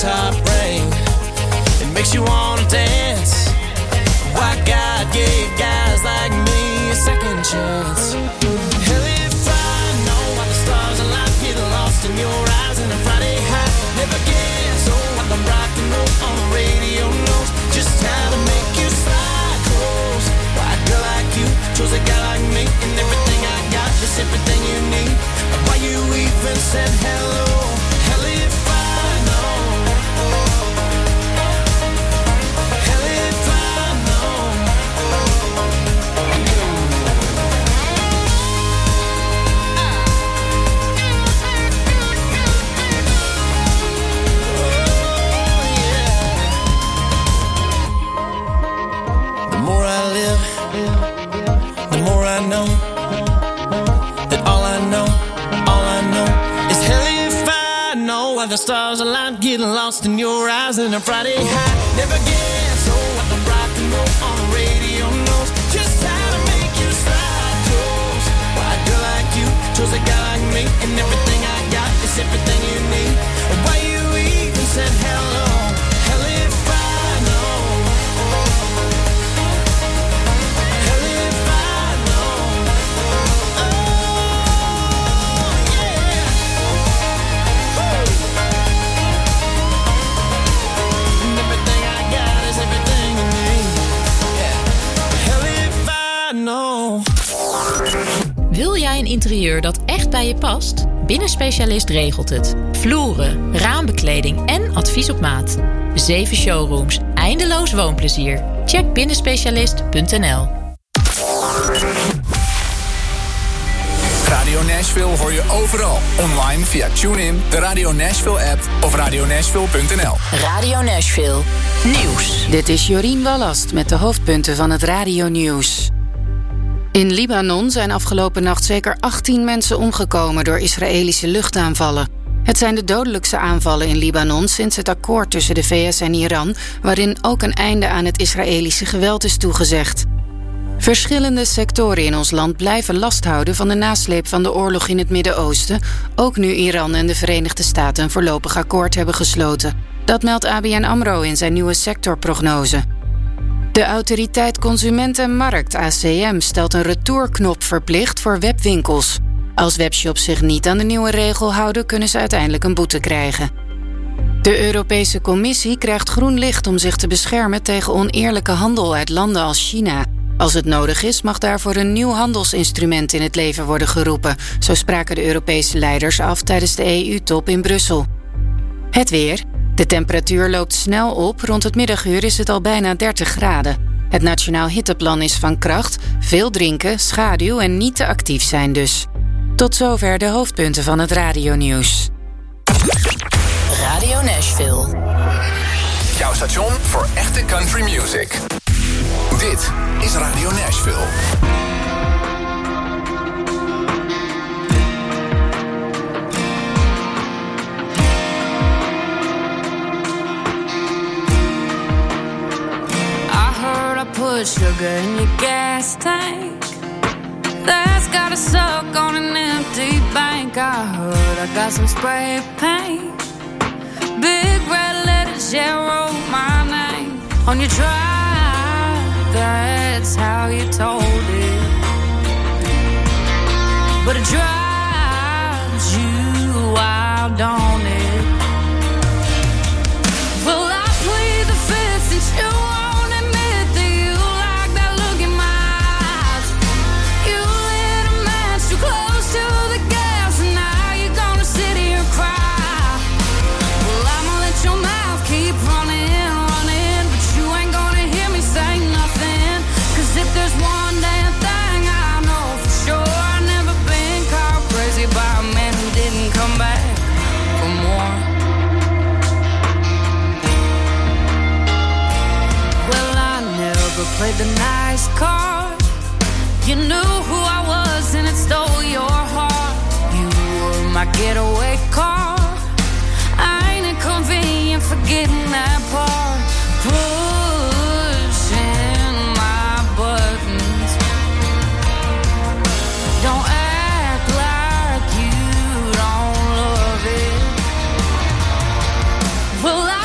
top ring. It makes you wanna dance. Why God gave guys like me a second chance? Hell, if I know why the stars align, get lost in your eyes in a Friday high. Never guess, oh, what the rock and roll on the radio knows just how to make you slide close. Why a girl like you chose a guy like me, and everything I got is everything you need. Why you even said hello? Hell, if I know. Hell, if I know. The more I live, the more I know that all I know is hell if I know why the stars align, getting lost in your eyes in a Friday high. Never guess, oh, what the rock and roll on the radio knows just how to make you slide close. Why a girl like you chose a guy like me, and everything I got is everything you need. Why you even said hello? Hell if I know. Hell if I know. Oh yeah. Woo. And everything I got is everything you need. Yeah. Hell if I know. Wil jij een interieur dat echt bij je past? Binnenspecialist regelt het. Vloeren, raambekleding en advies op maat. 7 showrooms, eindeloos woonplezier. Check binnenspecialist.nl. Radio Nashville hoor je overal. Online via TuneIn, de Radio Nashville app of radionashville.nl. Radio Nashville. Nieuws. Dit is Jorien Wallast met de hoofdpunten van het radionieuws. In Libanon zijn afgelopen nacht zeker 18 mensen omgekomen door Israëlische luchtaanvallen. Het zijn de dodelijkste aanvallen in Libanon sinds het akkoord tussen de VS en Iran, waarin ook een einde aan het Israëlische geweld is toegezegd. Verschillende sectoren in ons land blijven last houden van de nasleep van de oorlog in het Midden-Oosten, ook nu Iran en de Verenigde Staten een voorlopig akkoord hebben gesloten. Dat meldt ABN AMRO in zijn nieuwe sectorprognose. De Autoriteit Consument en Markt, ACM, stelt een retourknop verplicht voor webwinkels. Als webshops zich niet aan de nieuwe regel houden, kunnen ze uiteindelijk een boete krijgen. De Europese Commissie krijgt groen licht om zich te beschermen tegen oneerlijke handel uit landen als China. Als het nodig is, mag daarvoor een nieuw handelsinstrument in het leven worden geroepen. Zo spraken de Europese leiders af tijdens de EU-top in Brussel. Het weer. De temperatuur loopt snel op. Rond het middaguur is het al bijna 30 graden. Het Nationaal Hitteplan is van kracht. Veel drinken, schaduw en niet te actief zijn dus. Tot zover de hoofdpunten van het radionieuws. Radio Nashville. Jouw station voor echte country music. Dit is Radio Nashville. Put sugar in your gas tank. That's got a suck on an empty bank. I heard I got some spray paint. Big red letters, yeah, wrote my name on your drive. That's how you told it. But it drives you wild, don't it? Well, I plead the fifth since you won't admit that you like that look in my eyes. You lit a match too close to the gas, and now you're gonna sit here and cry. Well, I'ma let your mouth keep running, running, but you ain't gonna hear me say nothing. Cause if there's one damn thing I know for sure, I've never been caught crazy by a man who didn't come back for more. Well, I never played the nice card. You knew who I was and it stole your heart. You were my getaway car. I ain't inconvenient forgetting that part. Pushing my buttons. Don't act like you don't love it. Well,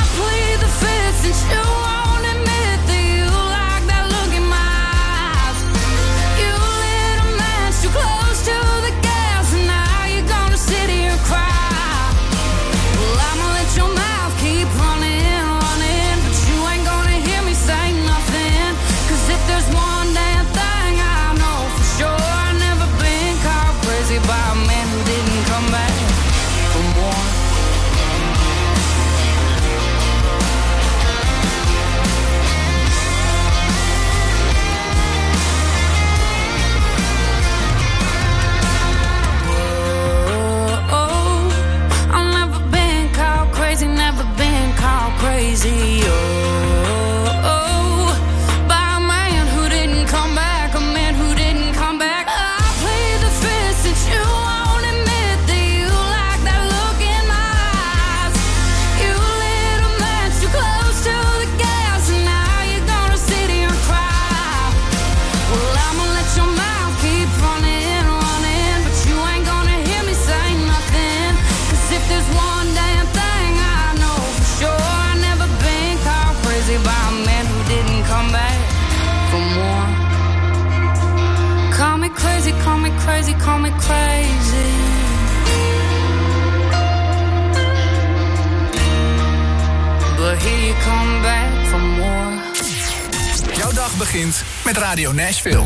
begint met Radio Nashville.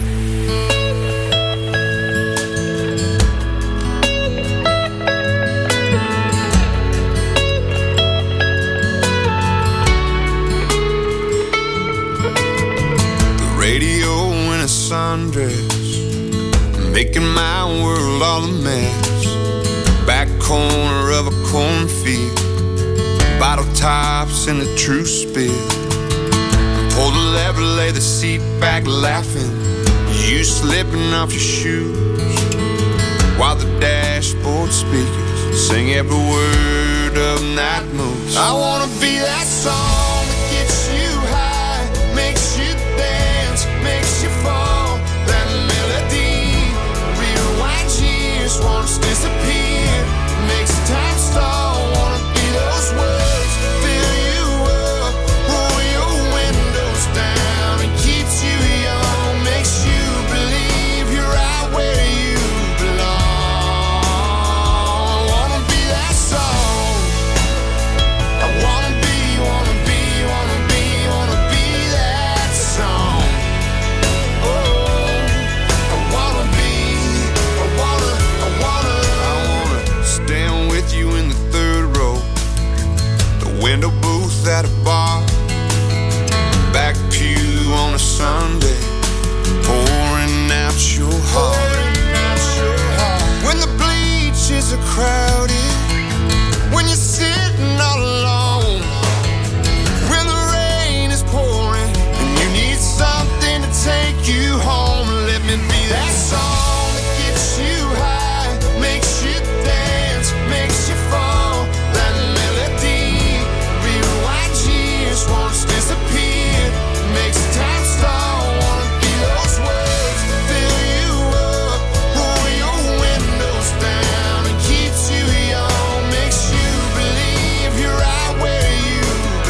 Radio in a sundress, making my world all a mess. Back corner of a cornfield, bottle tops in the true spill. Pull the lever, lay the seat back laughing, you slipping off your shoes, while the dashboard speakers sing every word of Night Moves. I wanna be that song that gets you high, makes you dance, makes you fall. That melody, rewind years, once disappeared, makes time stall. Wanna be those words, fill you up, roll your windows down, and keeps you young, makes you believe you're right where you belong. I wanna be that song. I wanna be that song. Oh, I wanna stand with you in the third row, the window booth at a bar, back pew on a Sunday, pouring out your heart. When the bleachers are crowded, when you're sitting all alone, when the rain is pouring and you need something to take you home, let me be that song that gets you high, makes you dance, makes you fall. That melody, rewind years, once disappeared, makes time stall. Wanna be those words, fill you up, roll your windows down, and keeps you young, makes you believe you're right where you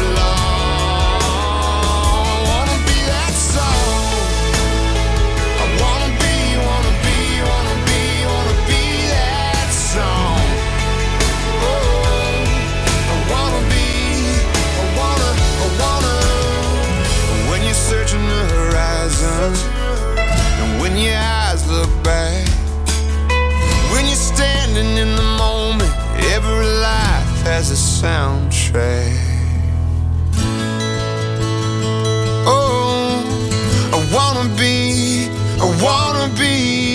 belong. I wanna be that song. I wanna be that song. Oh, I wanna be. When you're searching the horizon, and when your eyes look back, when you're standing in the moment, every life has a soundtrack. Oh, I wanna be. Oh, I wanna be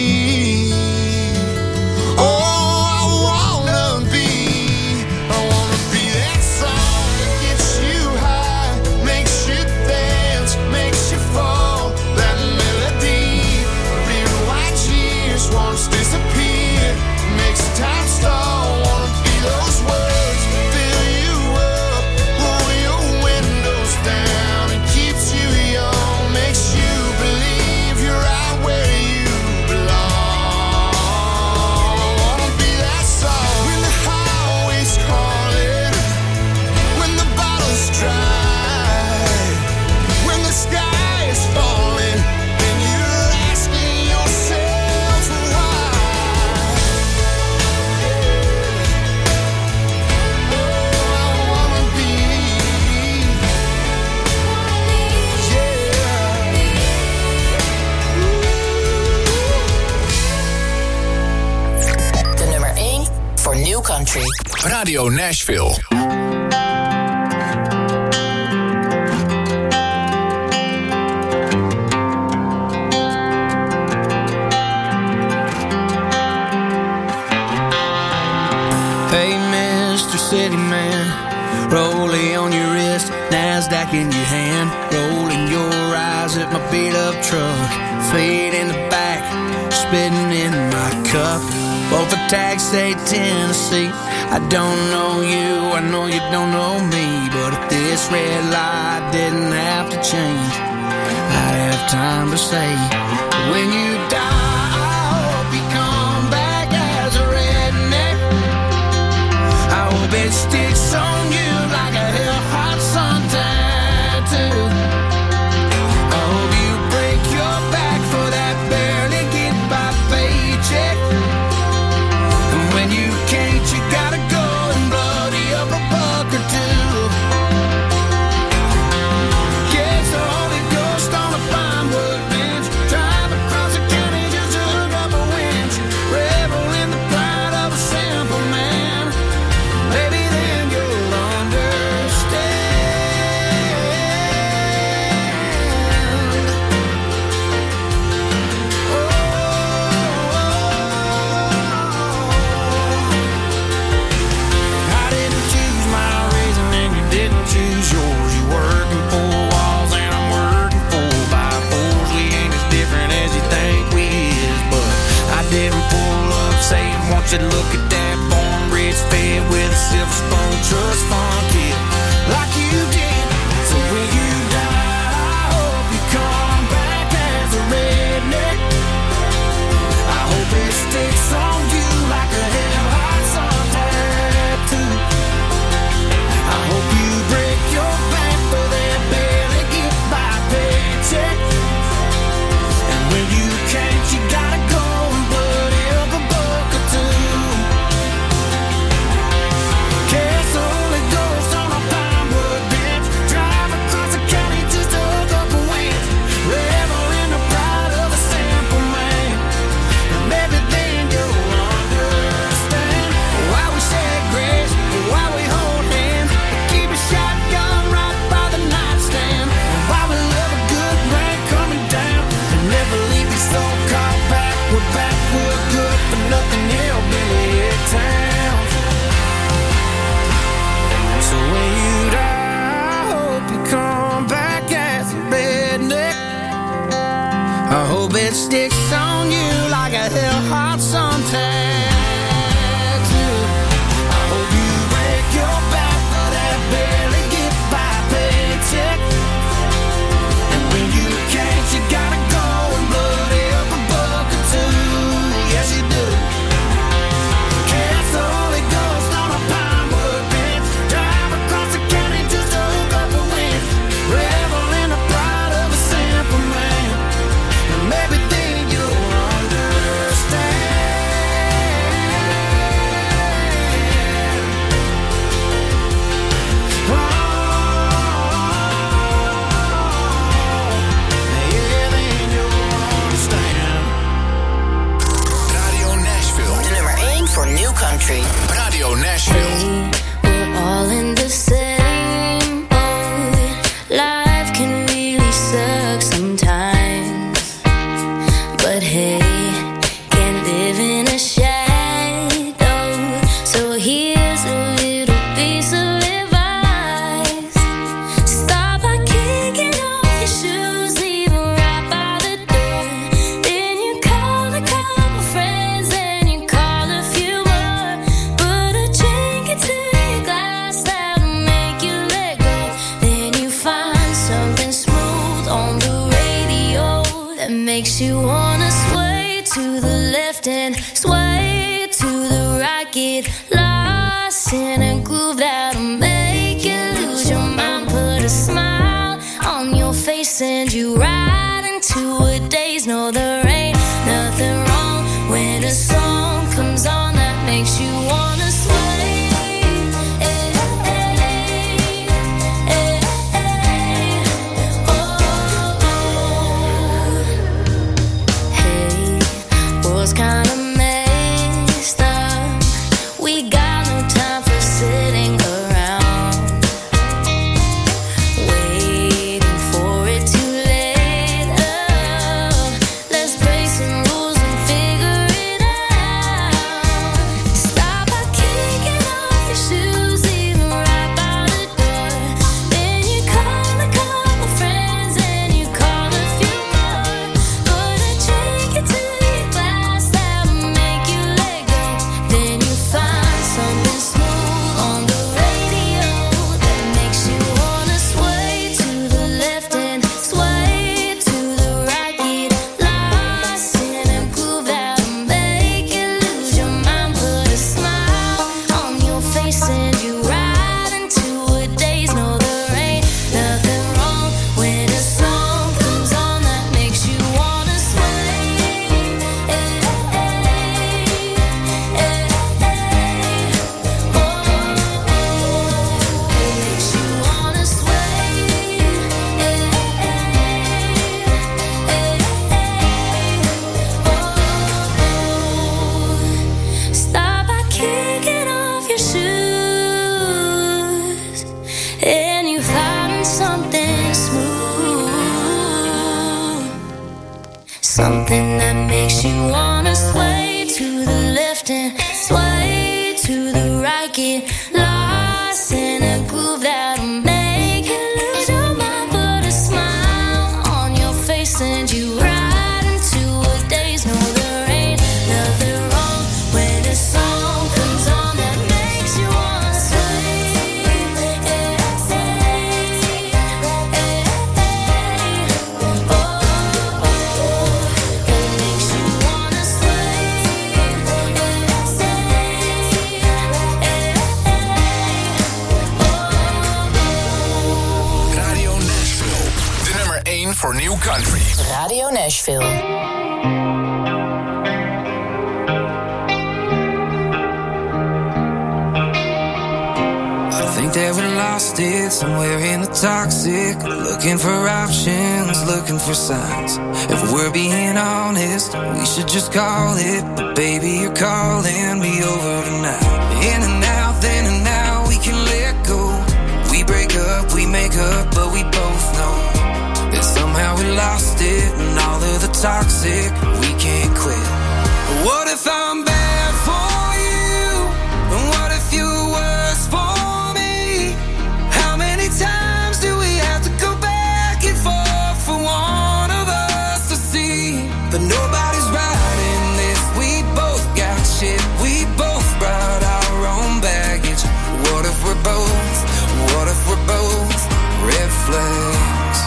that song that gets you high, makes you dance, makes you fall. That melody, rewind years, once disappeared, makes time stall. Wanna be those words, fill you up, roll your windows down, and keeps you young, makes you believe you're right where you belong. I wanna be that song. When the highway's calling, when the bottle's dry, when the sky is falling, and you're asking yourself why. Oh, I wanna be. De nummer 1 voor New Country. Radio Nashville. Hey, Mr. City Man, rollie on your wrist, NASDAQ in your hand, rolling your eyes at my beat-up truck, fade in the back, spitting in my cup. Both the tags say Tennessee. I don't know you, I know you don't know me, but if this red light didn't have to change, I'd have time to say, when you die, I hope you come back as a redneck. I hope it sticks on you like a hell-hot sun tattoo. I hope you break your back for that barely get-by paycheck. And when you can't, you gotta go and bloody up a buck or two. Catch the Holy Ghost on a fine boy. said, look at that born-bred fed with a silver spoon trust fund kid, like you did. So when you die, I hope you come back as a redneck. I hope it sticks on you like a hell-hot sun tattoo. I hope you break your back for that barely get by paycheck. And when you can't, you gotta go and bloody up a buck or two. Cast the Holy Ghost on a pinewood bench, drive across the county just to hook up a winch, revel in the pride of a simple man, and maybe then you'll understand why we share grace, why we hold hands, keep a shotgun right by the nightstand, and why we love a good rain coming down, and never leave these so-called backward good for nothing hillbilly towns. So when you die, I hope you come back as a redneck. I hope it sticks on you like a hell-hot sun tattoo. I hope you break your back for that barely get by paycheck. And when you can't, you gotta go and bloody up a buck or two. Yes, you do. Cast the Holy Ghost on a pinewood bench, drive across the county just to hook up a winch, revel in the pride of a simple man, and maybe then you'll understand. Oh, yeah, then you'll understand. Radio Nashville. De nummer 1 voor New Country. Radio Nashville. We're all in the same boat. Life can really suck sometimes, but hey, can't live in a shadow. So here's a little piece of advice: stop by kicking off your shoes, leave 'em right by the door. Then you call a couple friends and you call a few more. Put a drink into your glass that'll make you let go. Then you find something smooth on the radio that makes you wanna sway to the left and sway to the right. Get lost in a groove that'll make you lose your mind. Put a smile on your face and you ride into a daze. No, there ain't nothing wrong when a song comes on that makes you wanna sway. Hey, world's kinda messed up. We got no time for sitting around, waiting for it to let up. Let's break some rules and figure it out. Stop by kicking off your shoes, leave 'em right by the door. Then you call a couple friends and you call a few more. Put a drink into your glass that'll make you let go. Then you find something smooth on the radio that makes you wanna sway to the left and sway to the right. Get lost in a groove that'll make you lose your mind. Put a smile on your face and you ride into a daze. No, there ain't nothing wrong when a song comes on that makes you wanna sway. Makes you wanna sway. Stop by kicking off your shoes and you find something smooth, something that makes you wanna sway to the left and sway to the right. Get lost in a groove that'll make you lose your mind. Put a smile on your face and you ride into a daze. No, there ain't nothing wrong when a song Radio Nashville. That we lost it somewhere in the toxic. Looking for options, looking for signs. If we're being honest, we should just call it. But baby, you're calling me over tonight. In and out, then and now, we can let go. We break up, we make up, but we both know that somehow we lost it. And all of the toxic, we can't quit. What if I'm bad for you? And what if you're worse for times do we have to go back and forth for one of us to see that nobody's right in this? We both got shit, we both brought our own baggage. What if we're both red flags?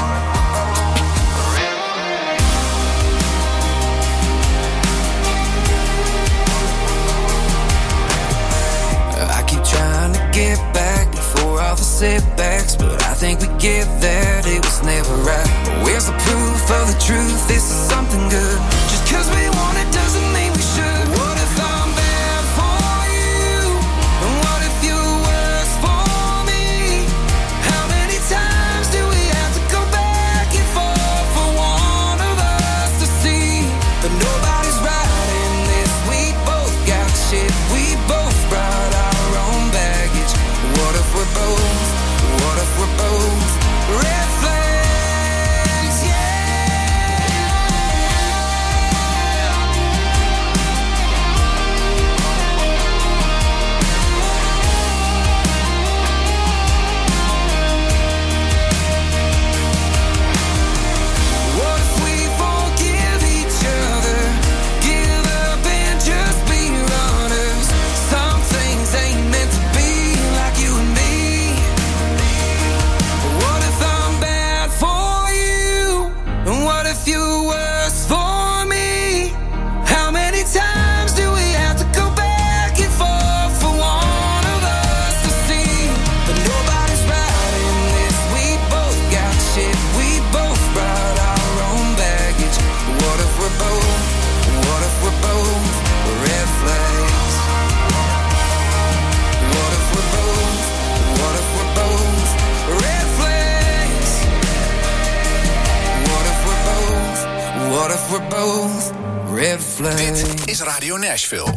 I keep trying to get back before all the setbacks, but I think we get that it was never right. Where's the proof of the truth? This is something good. Just 'cause we want it doesn't mean we should. What if I'm bad for you? And what if you're worse for me? How many times do we have to go back and forth for one of us to see that nobody's right in this? We both got shit, we both brought our own baggage. What if we're both red flags? What if we forgive each other, give up and just be runners? Some things ain't meant to be like you and me. What if I'm bad for you? And what if you're worse for me? How many times do we have to go back and forth for one of us to see that nobody's right in this? We both got shit, we both brought our own baggage. What if we're both red flags? What if we're both red flags? What if we're both red flags? Dit is Radio Nashville.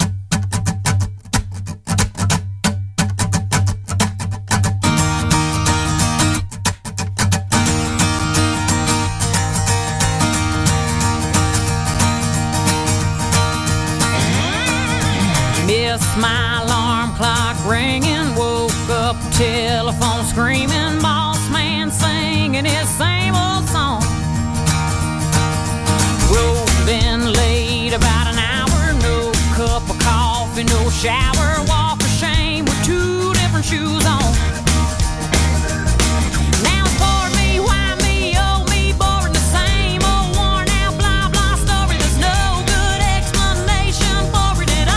Missed my alarm clock ringing, woke up, telephone screaming, boss man singing his same old song. Been late about an hour, no cup of coffee, no shower, walk of shame with two different shoes on. Now it's for me, why me, oh me, boring the same old worn out blah blah story. There's no good explanation for it at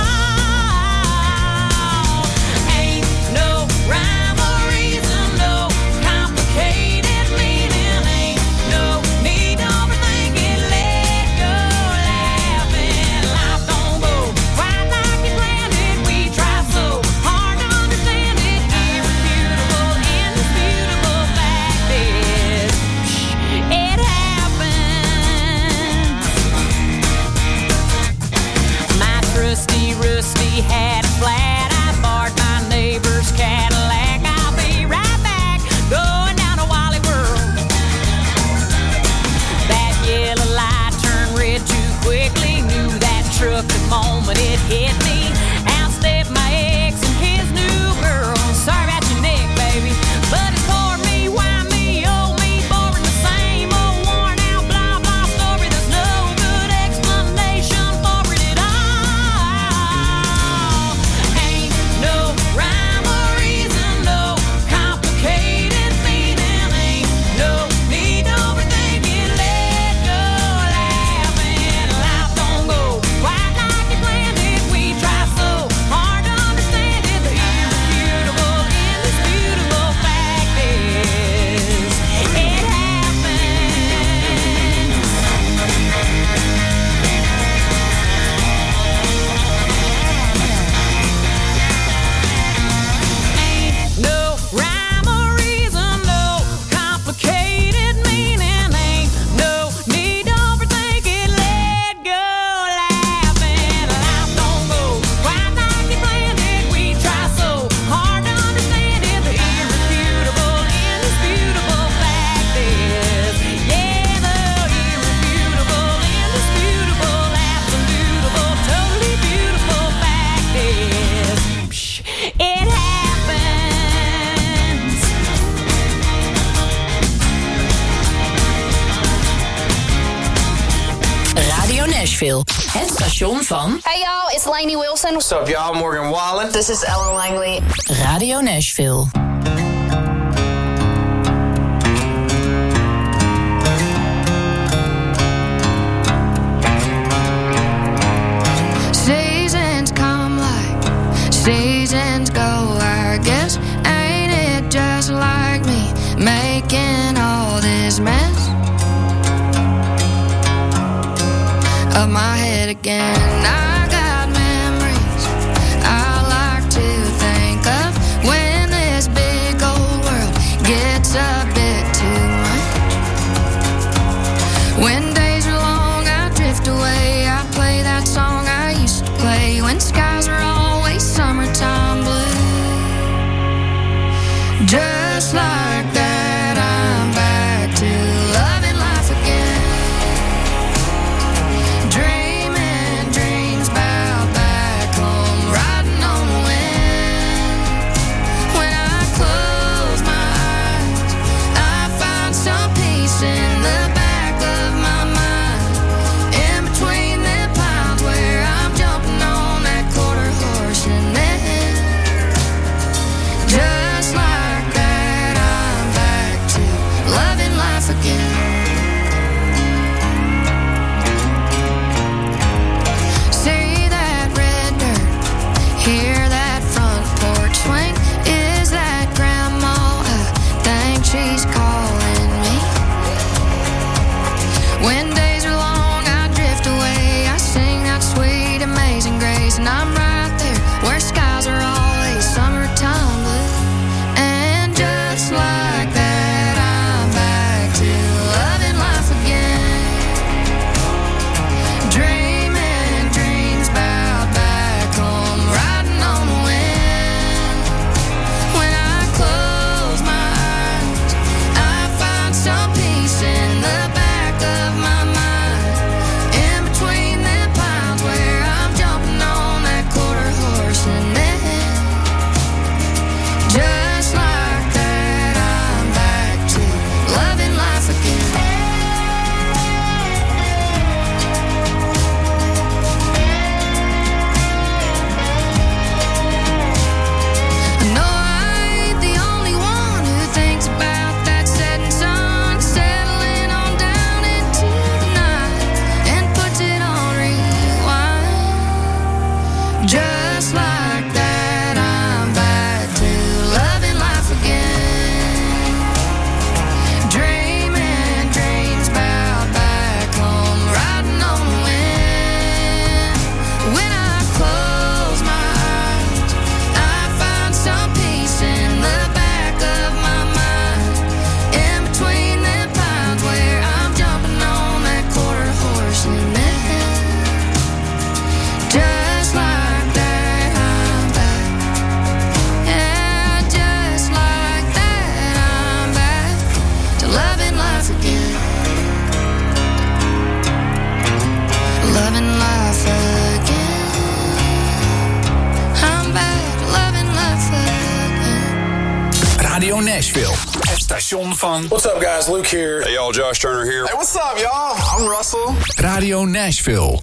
all. Ain't no rhyme or reason, no complicated meaning, ain't no need to overthink it. Let go. Life don't go quite like you planned it. We try so hard to understand it. Irrefutable, indisputable fact is, it happened. My trusty Rusty had a flat. I borrowed my neighbor's Cadillac. I'll be right back, going down to Wally World. That yellow light turned red too quickly. Knew that truck the moment it hit me. Out stepped my ex and his new girl. Sorry about your neck, baby, but it's for me, why me, oh me, boring the same old worn out blah blah story. There's no good explanation for it at all. Ain't no rhyme or reason, no complicated meaning, ain't no need to overthink it. Let go, laughing. Life don't go quite like you planned it. We Radio Nashville. Het station van... Hey y'all, it's Lainey Wilson. What's up y'all, Morgan Wallen. This is Ellen Langley. Radio Nashville. Seasons come like seasons go, I guess. Ain't it just like me making all this mess of my head again? I got memories I like to think of when this big old world gets a bit too much. When days are long, I drift away. I play that song I used to play when skies are always summertime blue. Just like that, I'm back to loving life again. Dreaming dreams about back home, riding on the wind. When I close my eyes, I find some peace in the back of my mind. In between the pines where I'm jumping on that quarter horse, and then just like that, I'm back to loving life again. See that red dirt, hear that front porch swing. Is that grandma? I think she's calling me. When days are long, I drift away. I sing that sweet, amazing grace, and I'm right there where skies are always summertime blue. And just like that, I'm back to loving life again. Dreaming dreams about back home, riding on the wind. When I close my eyes, I find some peace in the back of my mind. In between the pines where I'm jumping on that quarter horse, and then just like that, I'm back to loving life again. I know I ain't the only one who thinks about that setting sun, settling on down into the night, and puts it on rewind. Just like that, I'm back to loving life again. Dreaming dreams about back home, riding on the wind. When I close my eyes, I find some peace in the back of my mind. In between the pines where I'm jumping on that quarter horse, and then just like that, I'm back. Yeah, just like that, I'm back to loving life again. Loving life again. I'm back to loving life again. Radio Nashville. Het station van... What's up guys, Luke here. Hey y'all, Josh Turner here. Hey, what's up y'all? I'm Russell. Radio Nashville.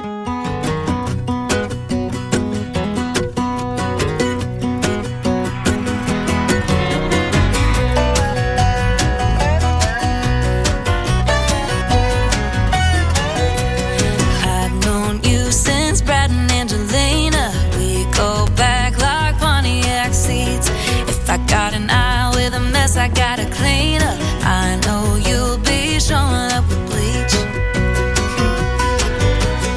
I've known you since Brad and Angelina. We go back like Pontiac seats. If I got an eye with a mess, I gotta clean up. I know you'll be showing up with bleach.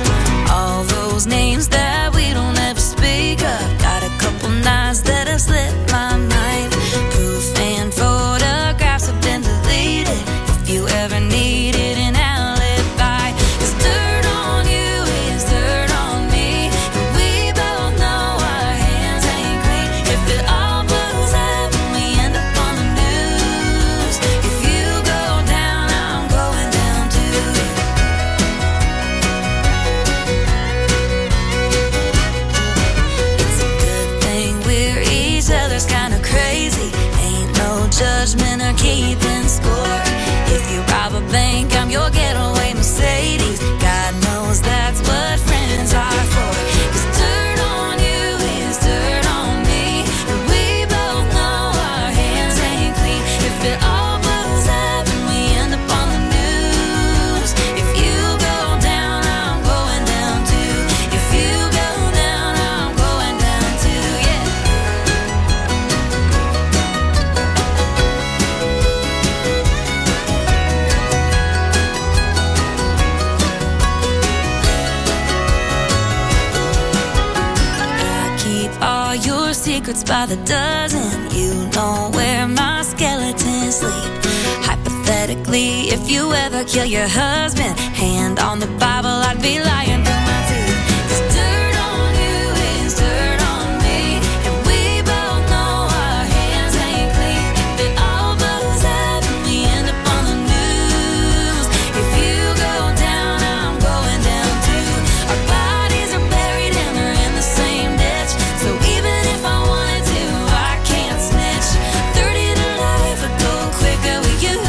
secrets by the dozen. You know where my skeletons sleep. Hypothetically, if you ever kill your husband, hand on the Bible, I'd be lying through my teeth. 'Cause dirt on you is dirt on me, and we both know our hands ain't clean. If it all blows up and we end up on the news, if you go down, I'm going down too. Our bodies are buried and they're in the same ditch, so even if I wanted to, I can't snitch. 30 to life would go quicker with you.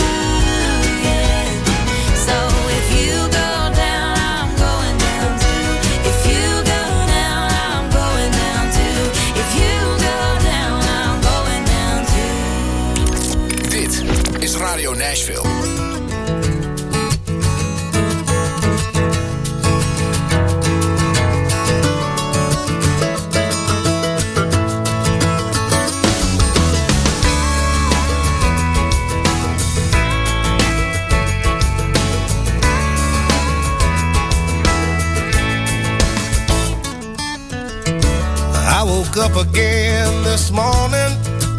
Radio Nashville. I woke up again this morning,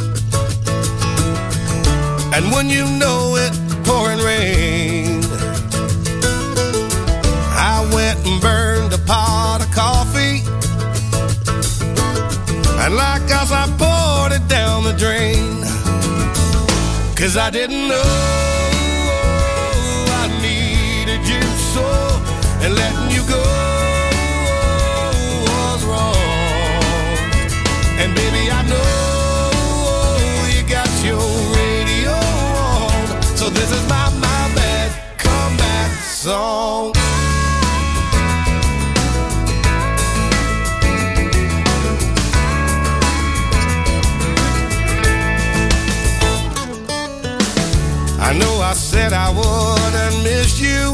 and when you know it, pouring rain. I went and burned a pot of coffee, and like us, I poured it down the drain. 'Cause I didn't know I needed you so, and letting you go was wrong. And baby, I know you got your radio on, so this is my bad comeback song. I know I said I wouldn't miss you,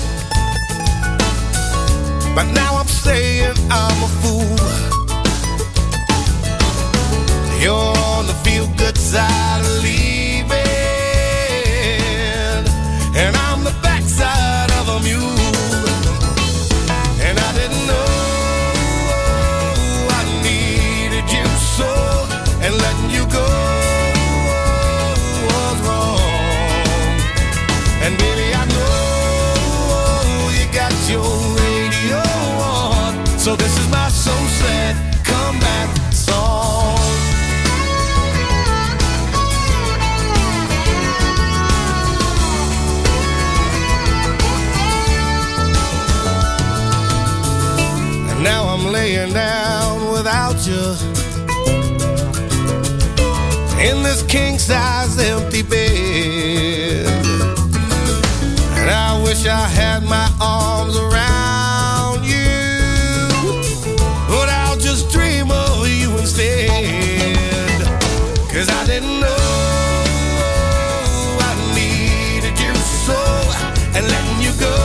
but now I'm saying I'm a fool. You're on the feel-good side of leaving, and I'm the backside of a mule. And I didn't know I needed you so, and letting you go was wrong. And baby, I know you got your radio on, so this is my so sad comeback song. Now I'm laying down without you in this king-size empty bed, and I wish I had my arms around you, but I'll just dream of you instead. 'Cause I didn't know I needed you so, and letting you go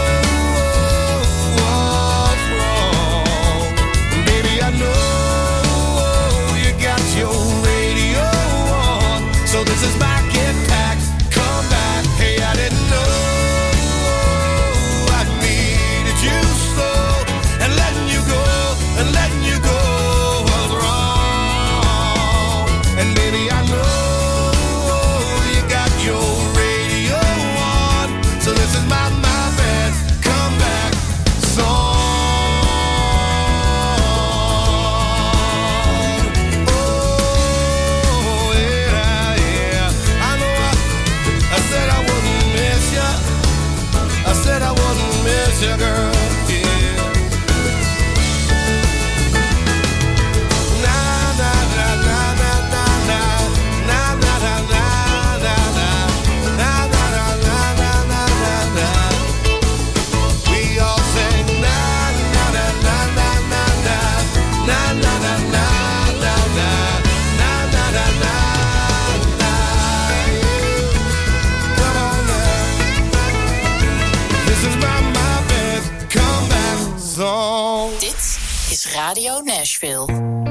this is my get back, come back. Hey, I didn't know I needed you so, and letting you go was wrong. And baby, I know you got your radio on, so this is my bad comeback song. Said I wouldn't miss you, girl, yeah. Na na na na na na na na na na na na na na na na na. We all sing na na na na na na na na na na na na na na na. Come on now. This is my bad comeback song. Dit is Radio Nashville.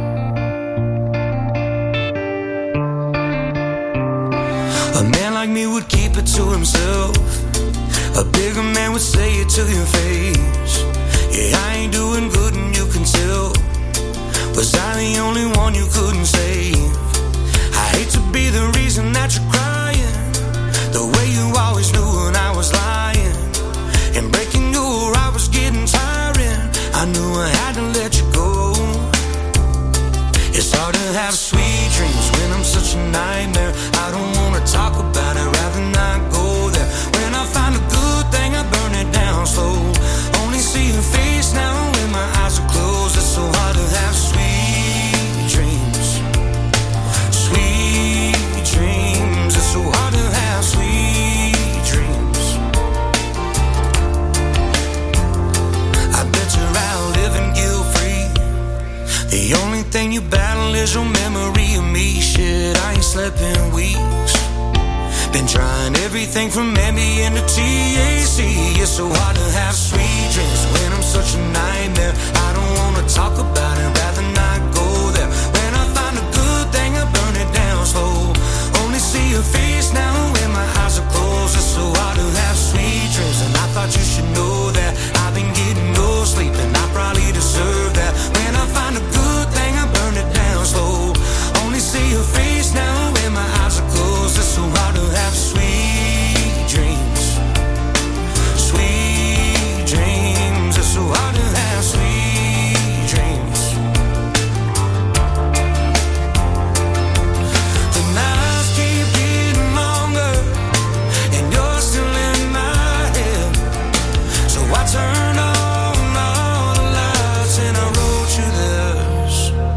A man like me would keep it to himself. A bigger man would say it to your face. Yeah, I ain't doing good and you can tell. But Was I the only one you couldn't save? I hate to be the reason that you're crying, the way you always knew when I was lying, and breaking your heart was getting tiring. I knew I had to let you go. It's hard to have sweet dreams when I'm such a nightmare. I don't wanna talk about it, rather not go there. When I find a good thing, I burn it down slow. Only see your face now when my eyes are closed. It's so hard to have sweet dreams. Sweet dreams. It's so hard to have sweet dreams. I bet you're out living guilt-free. The only thing you battle is your memory of me. Shit, I ain't slept in weeks. Been trying everything from Ambien to THC. It's so hard to have sweet dreams when I'm such a nightmare. I don't wanna talk about it, rather not go there. When I find a good thing, I burn it down slow. Only see your face now when my eyes are closed. It's so hard to have sweet dreams, and I thought you should know that. I've been getting no sleep, and I probably deserve that. When I find a good thing, I burn it down slow. Only see your face now when my eyes are closed. It's so hard to have sweet dreams. Sweet dreams. It's so hard to have sweet dreams. The nights keep getting longer, and you're still in my head. So I turned on all the lights and I wrote you this.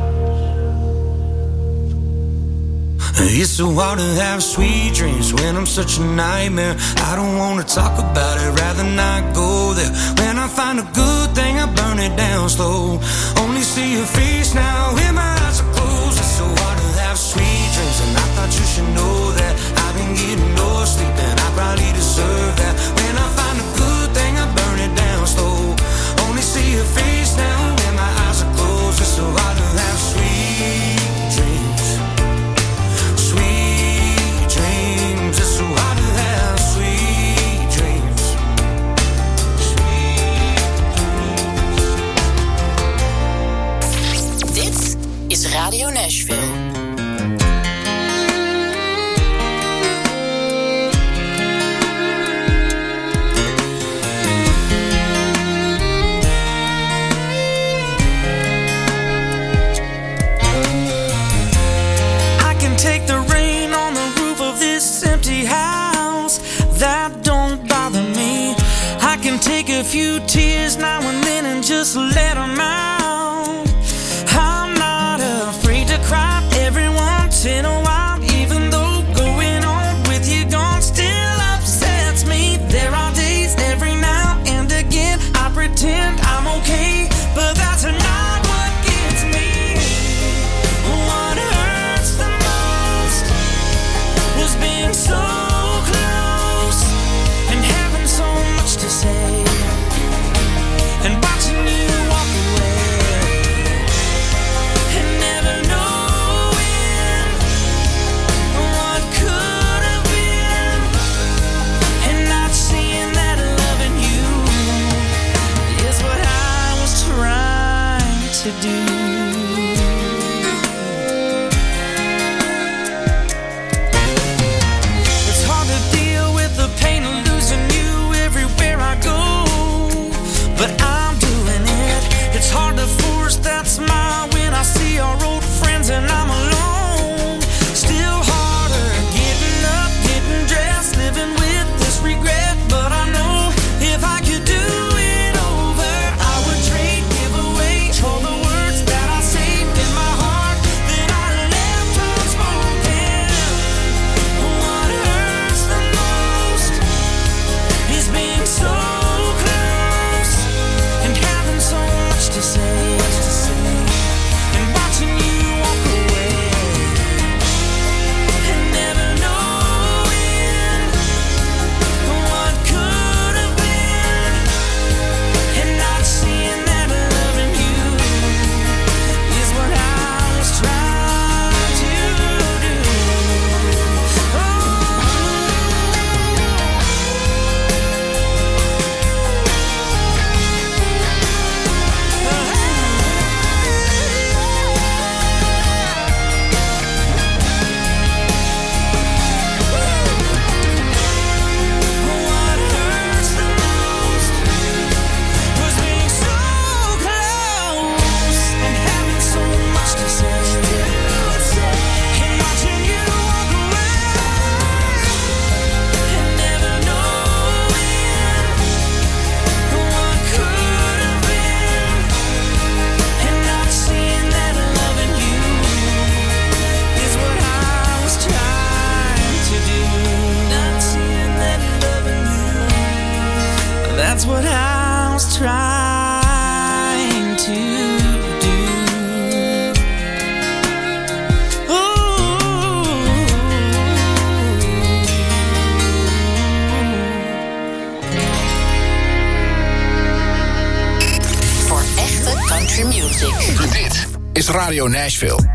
It's so hard to have sweet dreams when I'm such a nightmare. I don't wanna talk about it, rather not go there. When I find a good thing, I burn it down slow. Only see your face now when my eyes are closed. It's so hard to have sweet dreams, and I thought you should know that. I've been getting no sleep, and I probably deserve that. When I find a good thing, I burn it down slow. Only see your face now when my eyes are closed. It's so hard to have sweet dreams. Sweet dreams. It's so hard to have sweet dreams. Dit is Radio Nashville. I can take the rain on the roof of this empty house. That don't bother me. I can take a few tears now and then and just let them out. I'm not afraid to cry every once in a while, even though going on with you gone still upsets me. There are days every now and again I pretend I'm okay, but that's not what gets me. What hurts the most was being so close and having so much to say, and watching you walk away and never knowing what could have been, and not seeing that loving you is what I was trying to do. It's hard to deal with the pain of losing you everywhere I go, but I'm doing it. It's hard to force that smile when I see our old friends and I'm alone. Still harder getting up, getting dressed, living with this regret. But I know if I could do it over, I would trade, give away all the words that was trying to do. Voor echte country music. Dit is Radio Nashville.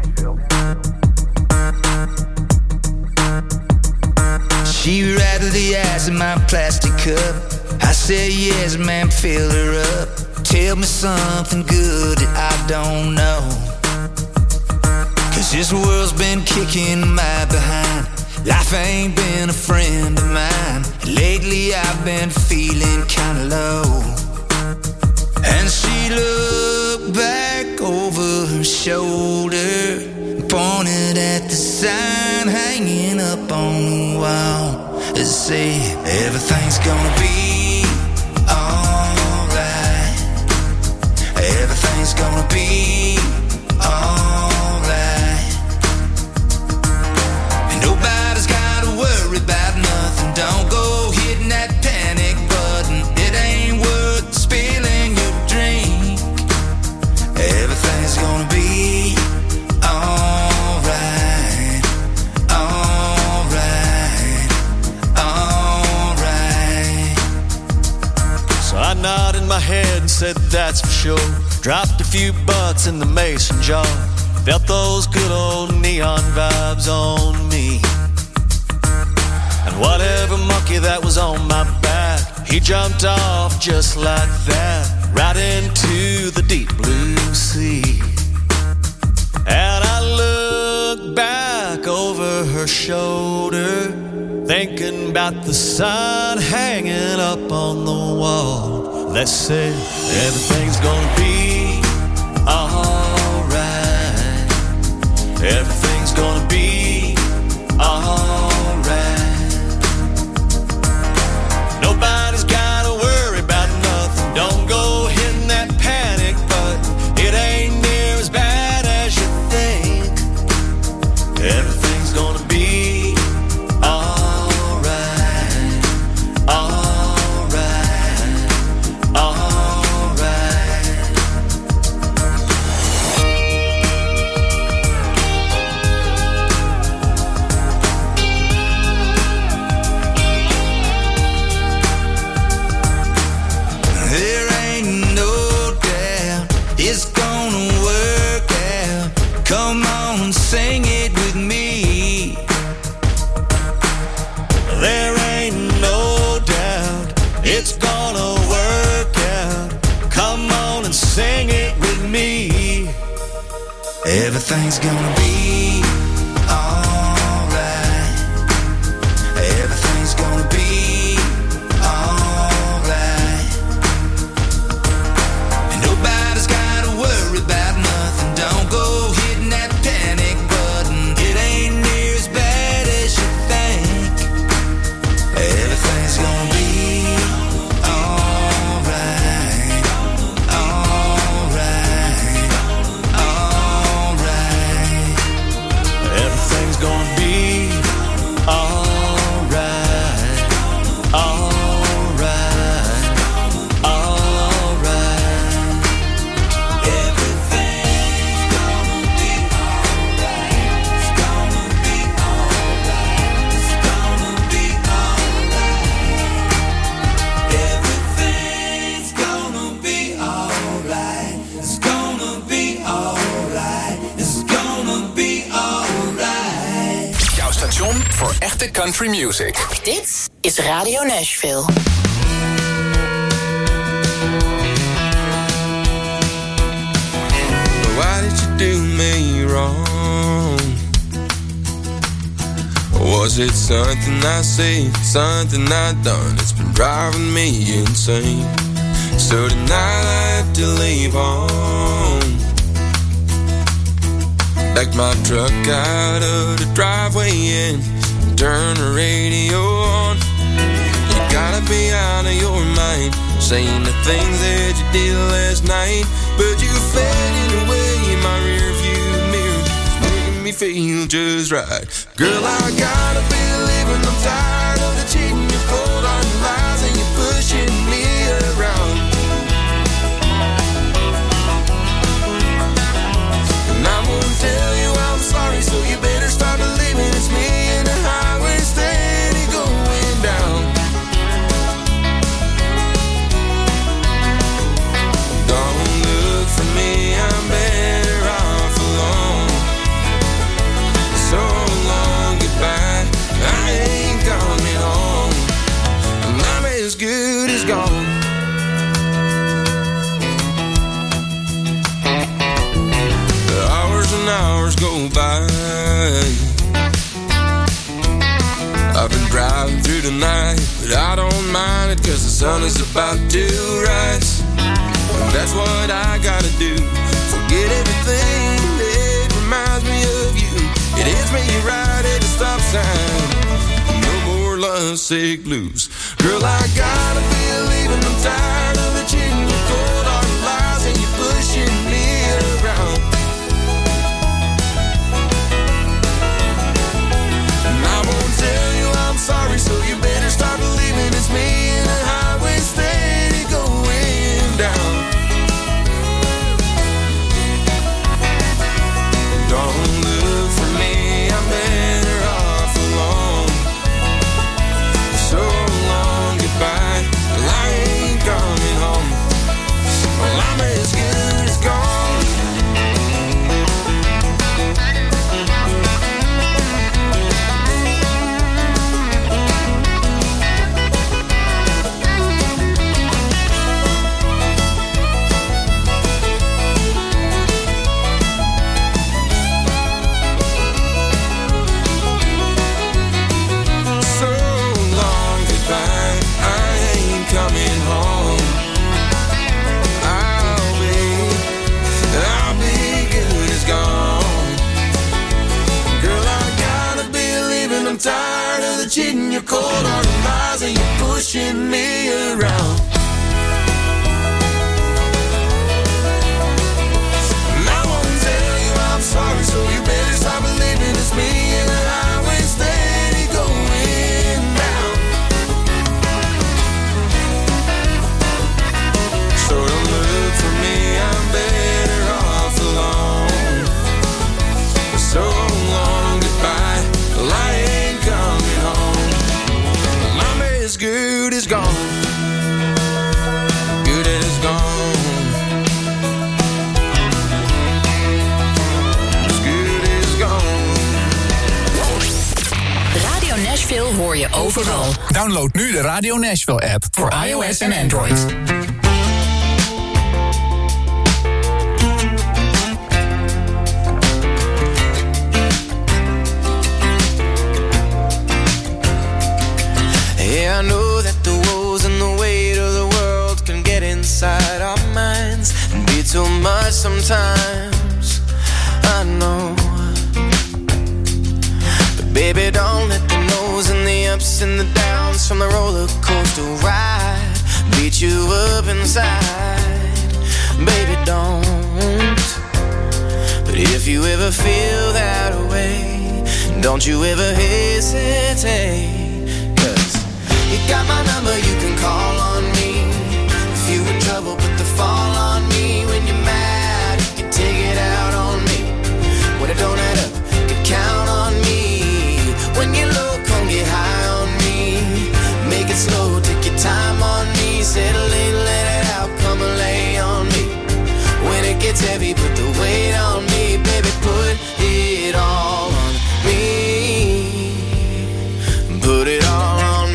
She rattled the ice in my plastic cup. I said yes, man, fill her up. Tell me something good that I don't know. 'Cause this world's been kicking my behind. Life ain't been a friend of mine. Lately I've been feeling kinda low. And she looked back over her shoulder, pointed at the sign hanging up on the wall. It said, everything's gonna be alright. Everything's gonna be alright. And nobody's gotta worry about nothing. Don't go hitting that panic button. It ain't worth spilling your drink. Everything's gonna be alright. Alright. Alright. So I nodded my head and said that's for sure. Dropped a few bucks in the mason jar. Felt those good old neon vibes on me. And whatever monkey that was on my back, he jumped off just like that, right into the deep blue sea. And I looked back over her shoulder, thinking about the sign hanging up on the wall that said, everything's gonna be alright. Everything's gonna be alright. Nobody's gotta worry about nothing. Don't go hitting that panic button. It ain't near as bad as you think. Everything's gonna be alright. Alright. Alright. There ain't no doubt it's gonna work out. Come on, sing it with me. There ain't no doubt it's gonna work out. Come on and sing it with me. Everything's gonna be alright. Everything's gonna be alright. And nobody's gotta worry about nothing. Don't go hitting that panic button. It ain't near as bad as you think. Everything's gonna be alright. Alright. Alright. Everything's gonna be alright. Alright. Alright. Everything's gonna be alright. It's gonna be alright. It's gonna be alright. Everything's gonna be alright. It's gonna be alright. It's gonna be alright. Jouw station voor echte country music. Dit is Radio Nashville. Why did you do me wrong? Was it something I said, something I done that's been driving me insane? So tonight I have to leave home. Back my truck out of the driveway and turn the radio on. You gotta be out of your mind, saying the things that you did last night. But you faded away in my rear view mirror, making me feel just right. Girl, I gotta be living, I'm tired of the cheating. You pulled on your lies and you're pushing me around. here's what I gotta do. Forget everything that reminds me of you. It hits me right at the stop sign. No more lovesick blues. Girl, I gotta be leaving. I'm tired of the cheating, you cold hard lies, and you pushing me around. And I won't tell you I'm sorry, so you better start believing it's me in the highway steady going down. Don't look for me, I'm better off alone. So long, goodbye, well, I ain't coming home. Well, I'm as good as gone. Tired of the cheating, your cold hard lies, and you're pushing me around. And I won't tell you I'm sorry, so you better stop believing it's me in the highway steady going down. So don't look for me, I'm better off alone. So long, goodbye, well, I ain't coming home. I'm as good as gone. Good as gone. As good as gone. Radio Nashville hoor je overal. Download nu de Radio Nashville app voor iOS en Android. Yeah, I know that the woes and the weight of the world can get inside our minds and be too much sometimes. I know. But baby, don't let the no's and the ups and the downs from the roller coaster ride beat you up inside. Baby, don't. But if you ever feel that way, don't you ever hesitate. You got my number, you can call on me. If you in trouble, put the fall on me. When you're mad, you can take it out on me. When it don't add up, you can count on me. When you're low, come get high on me. Make it slow, take your time on me. Settle in, let it out, come and lay on me. When it gets heavy, put the weight on me. Baby, put it all on me. Put it all on me.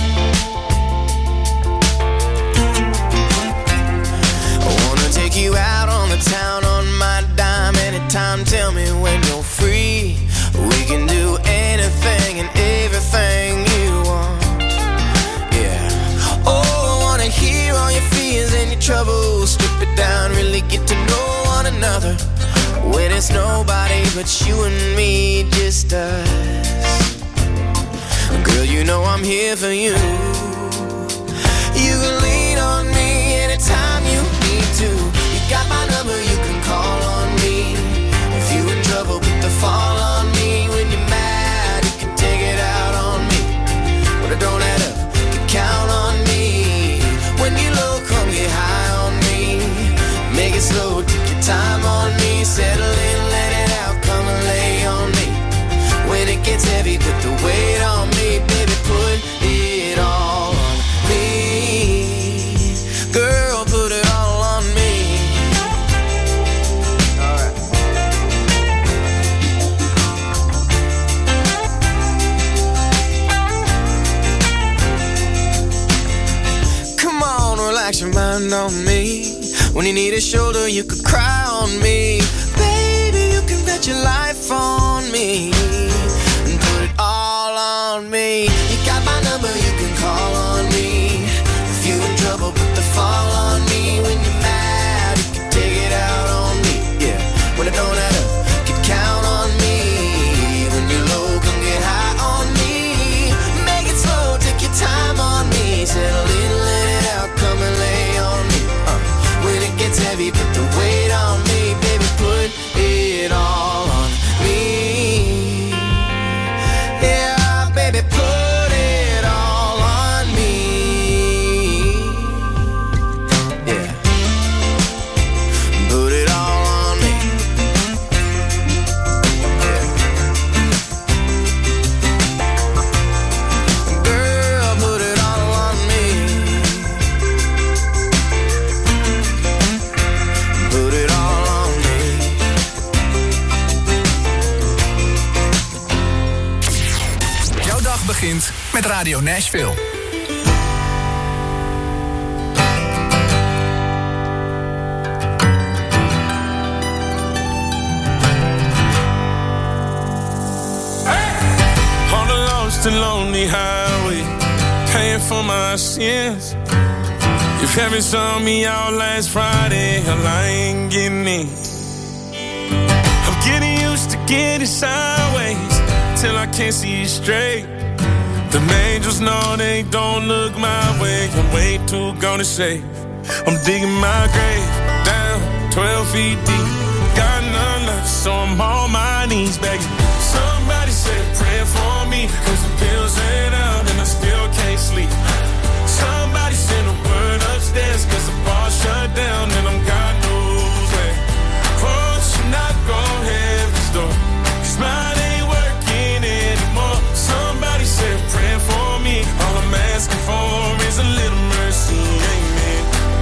Take you out on the town on my dime anytime. Tell me when you're free. We can do anything and everything you want. Yeah. Oh, I wanna hear all your fears and your troubles. Strip it down, really get to know one another. When it's nobody but you and me, just us. Girl, you know I'm here for you. You can lean on me anytime you need to. You got my number, you can call on me. If you in trouble, put the fall on me. When you're mad, you can take it out on me. When it don't add up, you can count on me. When you're low, come get high on me. Make it slow, take your time on me. Settle in, let it out, come and lay on me. When it gets heavy, put the weight on me. Baby, put it all on me. Girl, put it all on me. All right. Come on, relax your mind on me. When you need a shoulder, you could cry on me. Baby, you can bet your life on me. And put it all on me. You got my number, you can call on me. If you in trouble, put the fall on me. When you're mad, met Radio Nashville. On the lost and lonely highway, paying for my sins. If heaven saw me out last Friday, hell, I ain't getting in. I'm getting used to getting sideways till I can't see straight. The angels know they don't look my way. I'm way too gone to save. I'm digging my grave down 12 feet deep. Got none left, so I'm on my knees begging. Somebody said pray for me, cause the bills ran out and I still can't sleep. Somebody send a word upstairs, cause the bar shut down and I'm God knows where. Oh, should not go heaven's door, cause mine ain't working anymore. Somebody said pray for me, all I'm asking for is a little mercy, amen.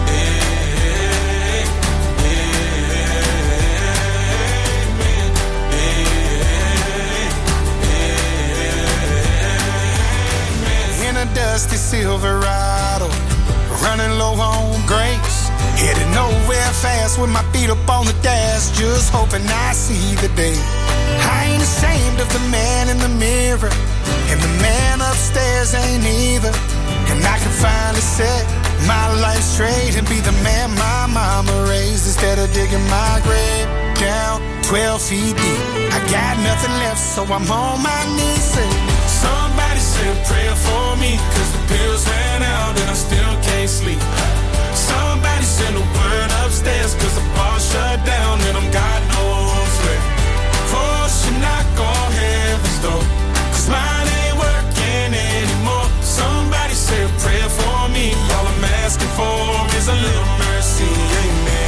Dusty Silverado, running low on grapes, headed nowhere fast with my feet up on the dash, just hoping I see the day. I ain't ashamed of the man in the mirror, and the man upstairs ain't either. And I can finally set my life straight and be the man my mama raised, instead of digging my grave down 12 feet deep. I got nothing left, so I'm on my knees saying, somebody said pray for me, cause the bills ran out and I still can't sleep. Somebody send a word upstairs, cause the bar shut down and I'm God knows where. Oh, should not go heaven's door, cause mine ain't working anymore. Somebody said pray for me, all I'm asking for is a little mercy, amen.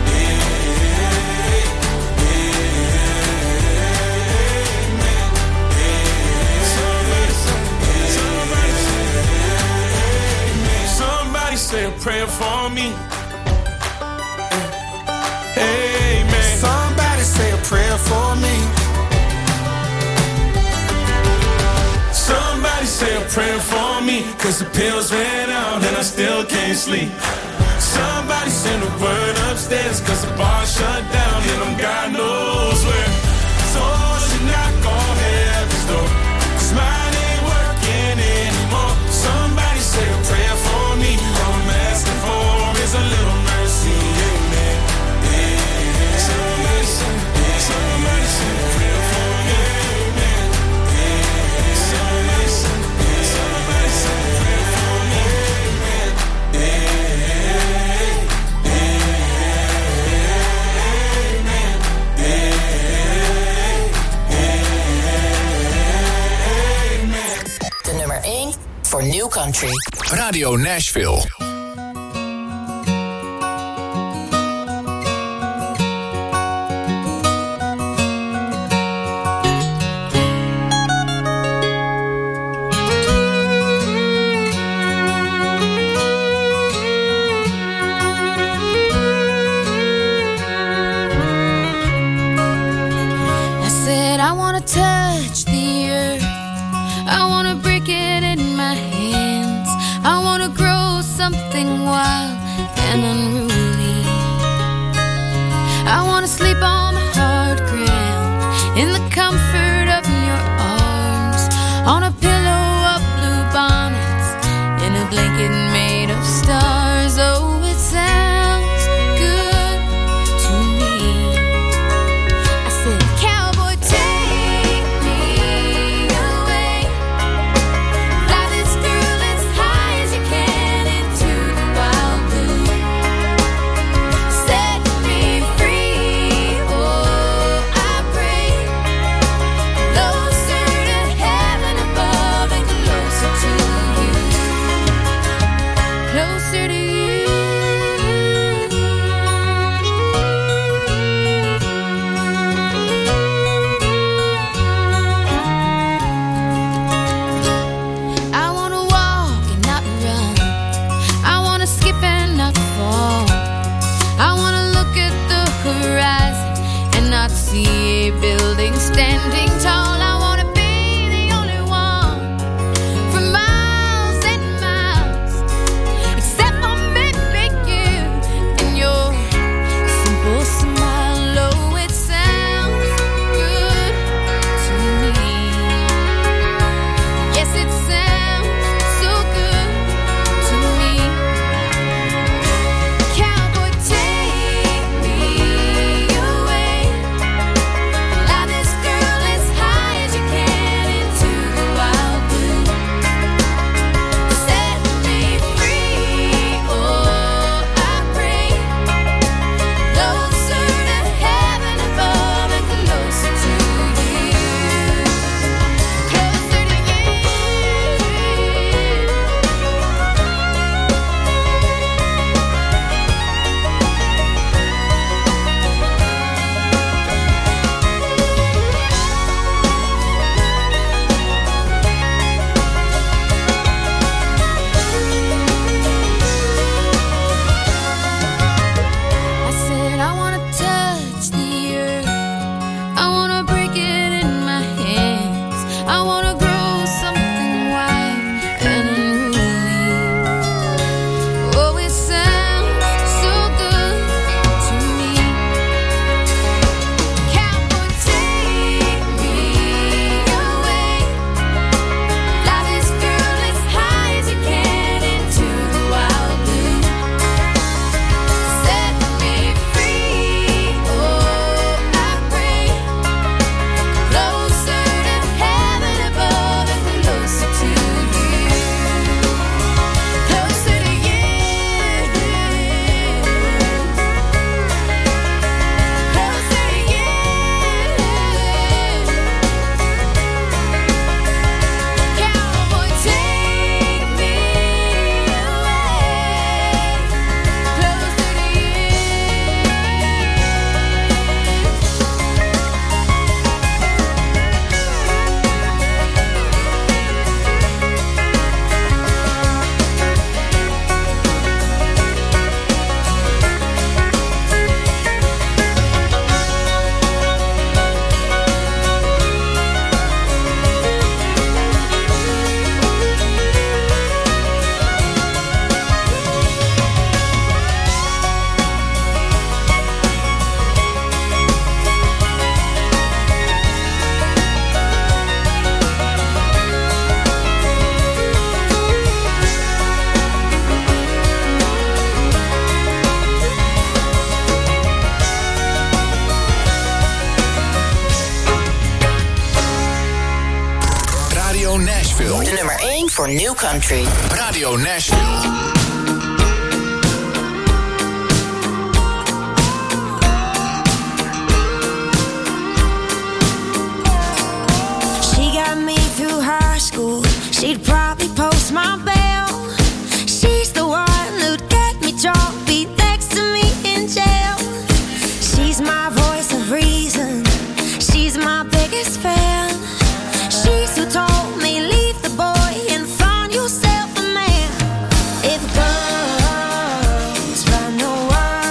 Say a prayer for me. Amen. Somebody say a prayer for me. Somebody say a prayer for me, cause the pills ran out and I still can't sleep. Somebody send a word upstairs, cause the bar shut down and I'm God knows where. So should not go heaven's door, cause mine ain't working anymore. Somebody say a prayer for me, all I'm asking for is a little mercy, amen. Somebody say a prayer for me, amen. Somebody say a prayer for me, amen. De nummer 1 voor New Country. Radio Nashville. I said I wanna touch the earth, I wanna break it in my hands, I wanna grow something wild and unruly. I wanna sleep on the hard ground in the comfort of your arms, on a pillow of blue bonnets, in a blanket made of stars. Oh, it sounds good to me. I said, cowboy, take me away, fly this girl as high as you can into the wild blue, set me free. Oh, I pray, closer to heaven above and closer to you, closer to you. I wanna walk and not run, I wanna skip and not fall, I wanna look at the horizon and not see a building standing tall. I wanna be the only one from my for New Country. Radio Nashville.